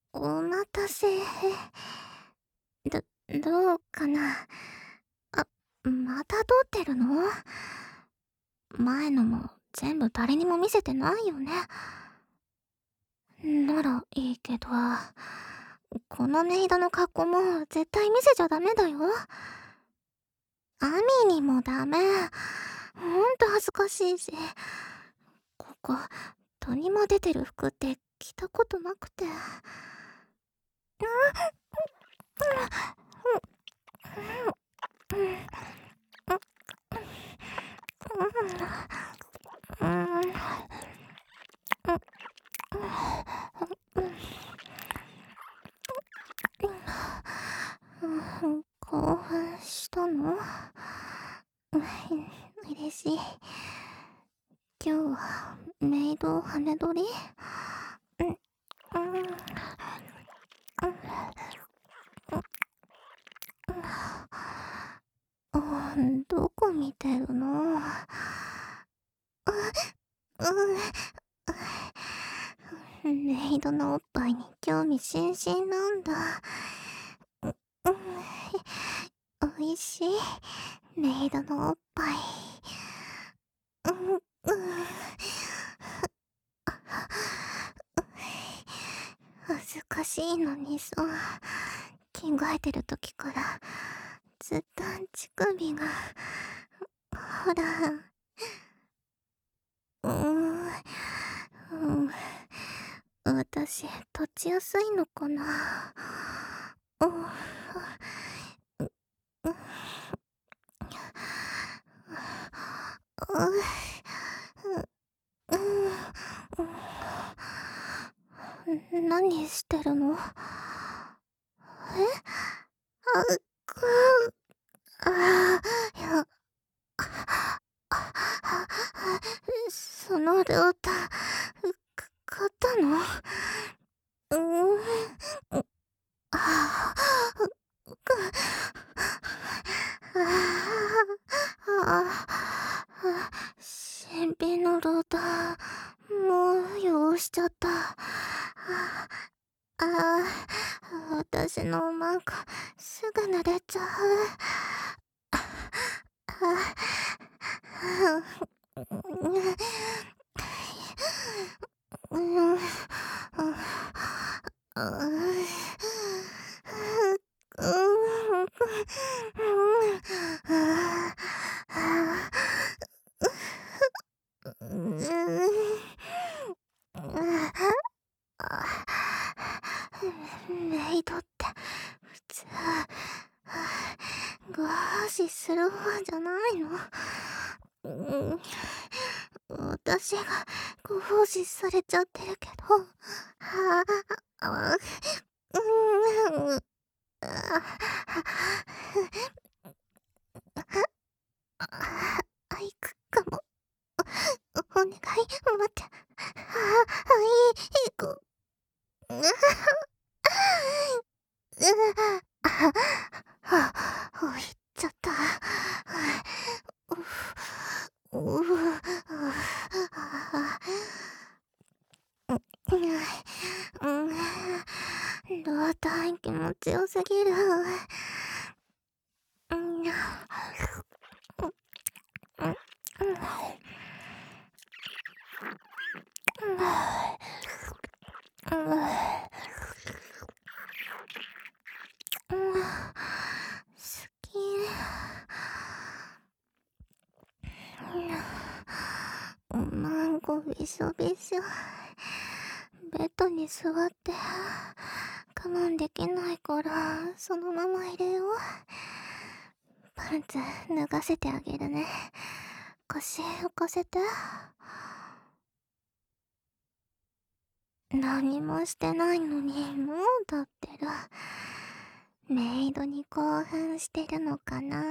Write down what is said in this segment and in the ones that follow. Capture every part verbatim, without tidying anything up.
お待たせ。ど、どうかな。あ、また撮ってるの？前のも全部誰にも見せてないよね。ならいいけど、このメイドの格好も絶対見せちゃダメだよ。アミにもダメ。ほんと恥ずかしいし。ここ、鳥も出てる服って着たことなくて。興奮したの？嬉しい。今日はメイド羽取り？うん、うん、うん、どこ見てるの？うん、メイドのおっぱいに興味津々なんだ。うん、おいしいメイドのおっぱい。うん、うん、恥ずかしいのにさ、着替えてる時からずっと乳首が、ほら、うーん、うん、私、立ちやすいのかな。うん、うん、うん、何してるの？え？あ、くあー、いや、その両太、か買ったの？うーん、あー、くああ、新品のローター、もう汚しちゃった。ああ、私のマかすぐ濡れちゃう。うん、うん、メイドって普通ご奉仕する方じゃないの？うん、私がご奉仕されちゃってるけど。はあ、うん、あ、行くかも。お願い、待って。はい、行く。あ、行っちゃった。うううん、ローター気持ちよすぎる。うん、好き。なんかびしょびしょ。ベッドに座って我慢できないからそのまま入れよう。パンツ脱がせてあげるね。腰浮かせて。何もしてないのにもう立ってる。メイドに興奮してるのかな。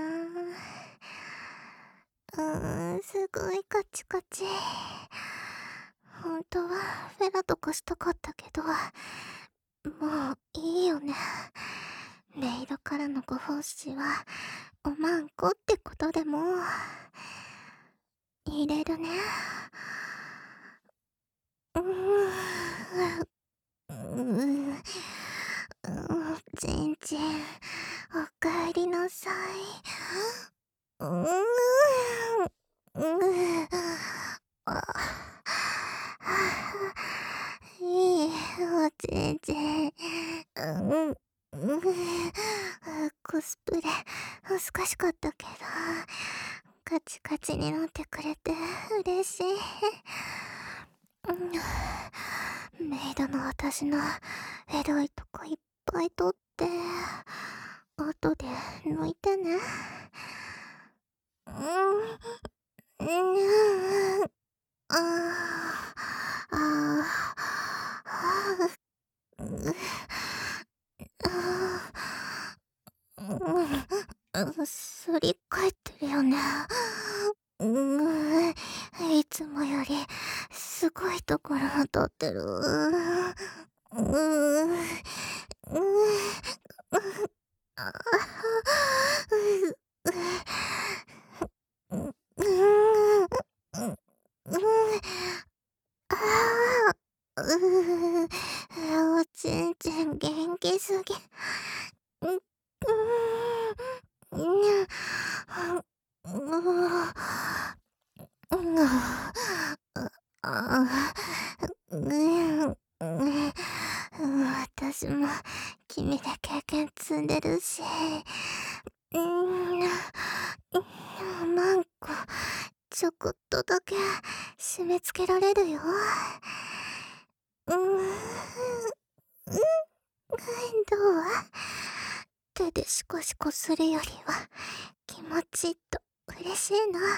うーん、すごいカチカチ。本当はフェラとかしたかったけど、もういいよね。メイドからのご奉仕はおまんこってことでも入れるね。うーん、うーん、 うーん、うー、あ、いい、おちんちん。うん、うん、コスプレ難しかったけど、カチカチになってくれて嬉しい。うん、メイドの私のエロいとこいっぱい取って、後で抜いてね。うん、うん、ああ、ああ、うう、ああ、うん、すり返ってるよね。うーん、いつもよりすごいところを取ってる。うーん、うーん、ああ、うう、ううーん、ううーん、ああ、うう、おちんちん元気すぎ。う、うーん、にゃ、うう、うん、ああ、うう、う私も君で経験積んでるし、うーん、うマンコ、ちょこっとだけ締め付けられるよ。うーん、うん、どう？手でシコシコするよりは気持ちいいと嬉しいな。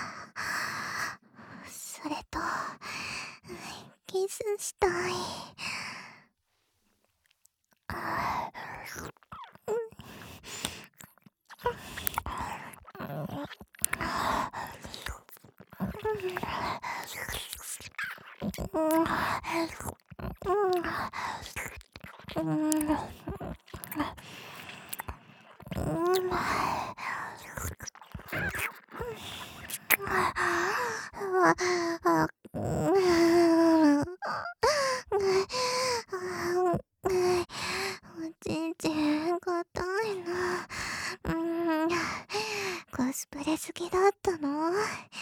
それと、キスしたい。あおちんちん硬いな。うん、コスプレ好きだったの？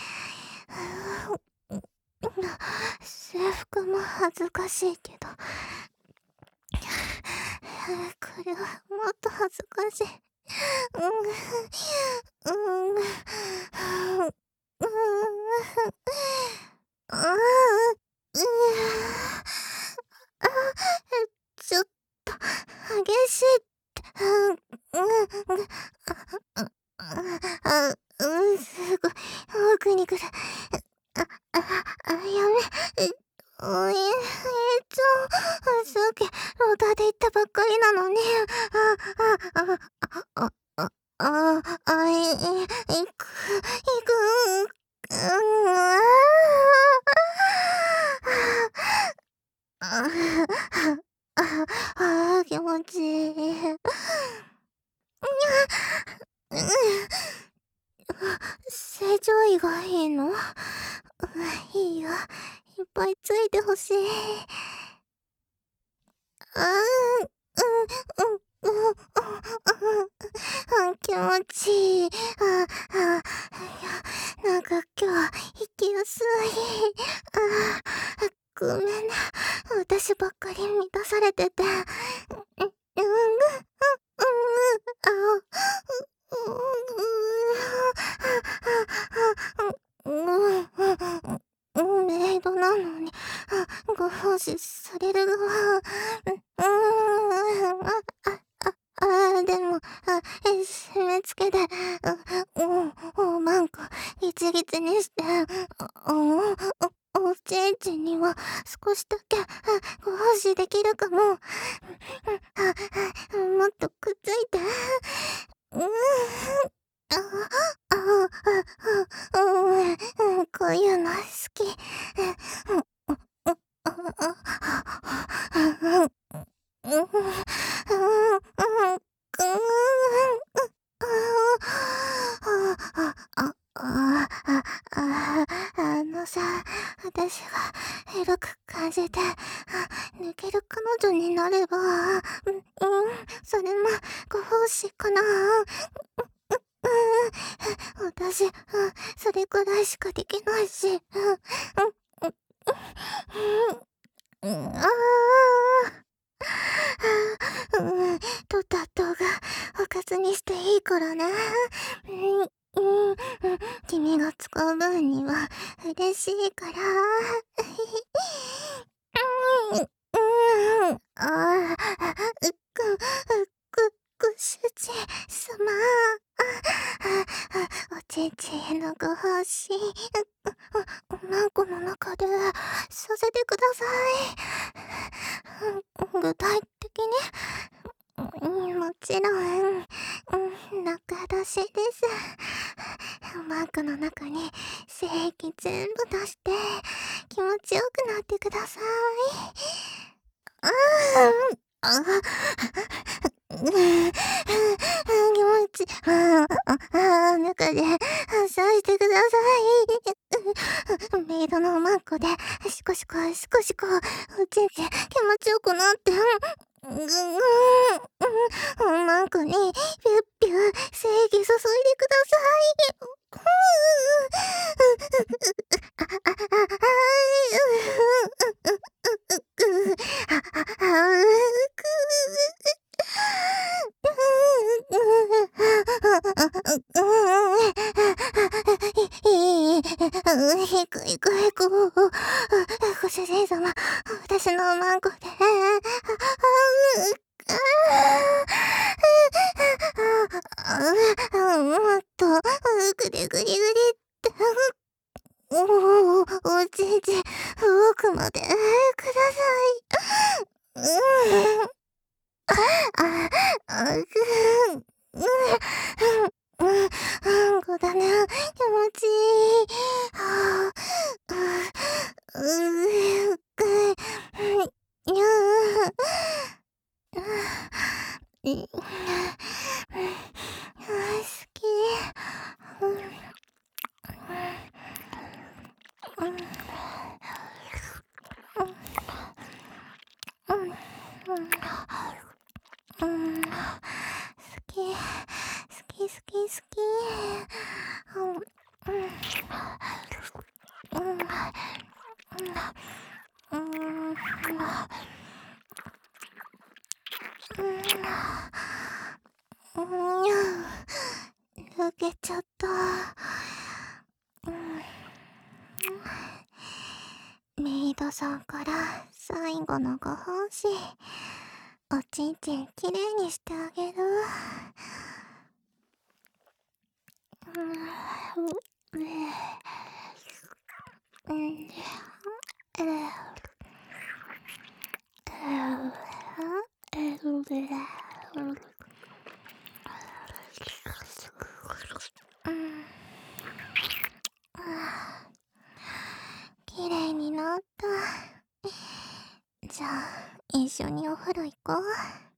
制服も恥ずかしいけど、これはもっと恥ずかしい。うん、うん、うん、うん、ああ、うあ、ちょっと激しいって、うん、うん、あ、あ、あ、うん、すごい、奥に来る。あ、あ、あ、やめ、え、おい、えっと、さっき、ローターで行ったばっかりなのに、あ、あ、あ、あ、あ、あ、あ、あ、い、い、行く、行く、うん、ああ、あ、あ、気持ちいい。うん、正常位がいいの？うん、いいよ。いっぱいついてほしい。あー、うん、うん、うん、うん、気持ちいい。あ、あ、いや、なんか今日、息薄い。あ、ごめんね。私ばっかり満たされてて。うん、うん、うん、あ、う、う、う、メイドなのに、ご奉仕される側。う、うーん、あ、あ、あ、あ、でも、あ、え、締め付けで、う、う、おまんこ、一律にして、う、お、おちんちんには少しだけ、ご奉仕できるかも。あ、もっとくっついて。うーん。あ、あ、あ、うん、こういうの好き。うん、あ、あ、あ、あ、うん、うん、うん、うん、くーああ、あ、あ、あ、あ、あのさ、私がエロく感じて、抜ける彼女になれば、うん、うん、それもご奉仕かな。 うん、私、うん、それくらいしかできないし、うん、うん、うん、うん、ああ、うん、取った後がおかずにしていいからね。うん、うん、うん、君が使う分には嬉しいから。うん、うん、ああ、く、く、ご主人様。おちんちんへのご奉仕、おまんこの中でさせてください。具体的に、もちろん、中出しです。マークの中に精液全部出して気持ちよくなってください。ああ、気持ち、ああ、中で発散してください。メイドのマンコでシコシコシコシコおちんちん気持ちよくなって、うん、うん、マンコにピュッピュ精液注いでください。へくへくへく。ご主人様、私のマンコで。もっと、ぐりぐりぐりって。おお、おちんちん、奥までください。うん。あ、あ、ぐん、うん、うん、うん、こだね、気持ちいい。はあ、う、う、く、にゃー。うん、好き。うん、うん、うん、うん、うん、好き、好き好き好き。うん、うん、うん、うん、うん、うん、抜けちゃった。うん、メイドさんから最後のご奉仕、おちんちんきれいにしてあげる。うん、うん、うん、きれいになった。じゃあ、一緒にお風呂行こう。